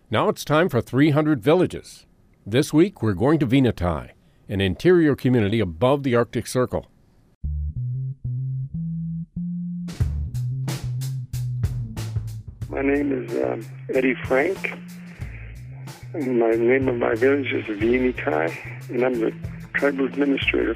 Now it's time for 300 Villages. This week we're going to Venati, an interior community above the Arctic Circle. My name is Eddie Frank. And my name of my village is Venati, and I'm the tribal administrator.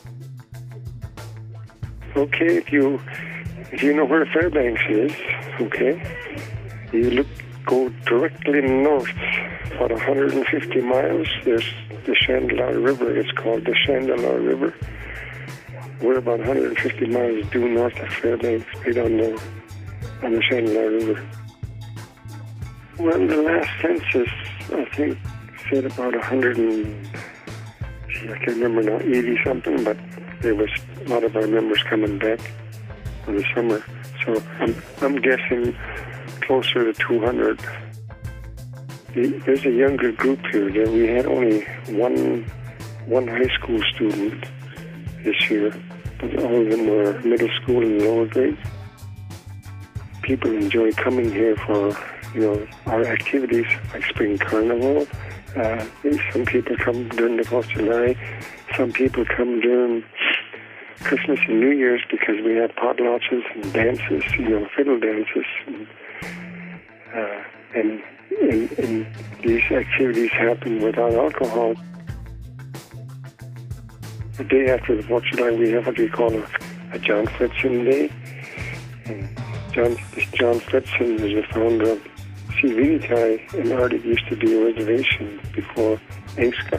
Okay, if you know where Fairbanks is, okay, go directly north about 150 miles. There's the Chandeleur River. It's called the Chandeleur River. We're about 150 miles due north of Fairbanks, right on the Chandeleur River. Well, the last census, I think, said about 100 and, I can't remember now, 80 something, but there was a lot of our members coming back for the summer. So I'm guessing closer to 200. There's a younger group here. We had only one high school student this year, but all of them were middle school and lower grade. People enjoy coming here for, our activities like Spring Carnival. Some people come during the 4th of July. Some people come during Christmas and New Year's because we have potlatches and dances, fiddle dances. And these activities happen without alcohol. The day after the 4th of July, we have what we call a John Fredson Day. And John Fredson is the founder of Venati, and Arctic used to be a reservation before ANCSA.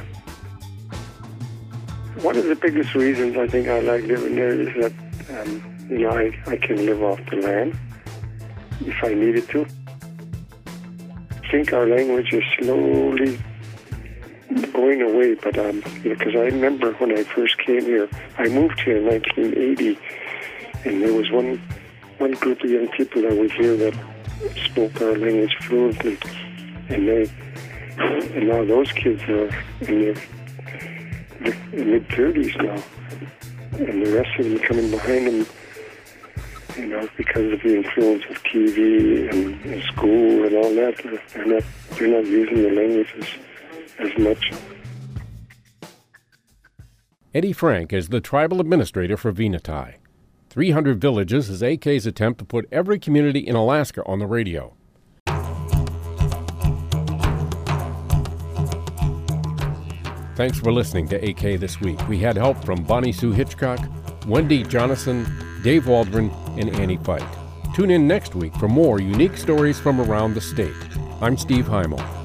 One of the biggest reasons I think I like living there is that, I can live off the land if I needed to. I think our language is slowly going away, but because I remember when I first came here, I moved here in 1980, and there was one group of young people that were here that spoke our language fluently, and now those kids are in their mid-30s now, and the rest of them coming behind them, because of the influence of TV and school and all that. They're not using the languages as much. Eddie Frank is the tribal administrator for Venati. 300 Villages is AK's attempt to put every community in Alaska on the radio. Thanks for listening to AK This Week. We had help from Bonnie Sue Hitchcock, Wendy Jonathan, Dave Waldron, and Annie Fight. Tune in next week for more unique stories from around the state. I'm Steve Heimel.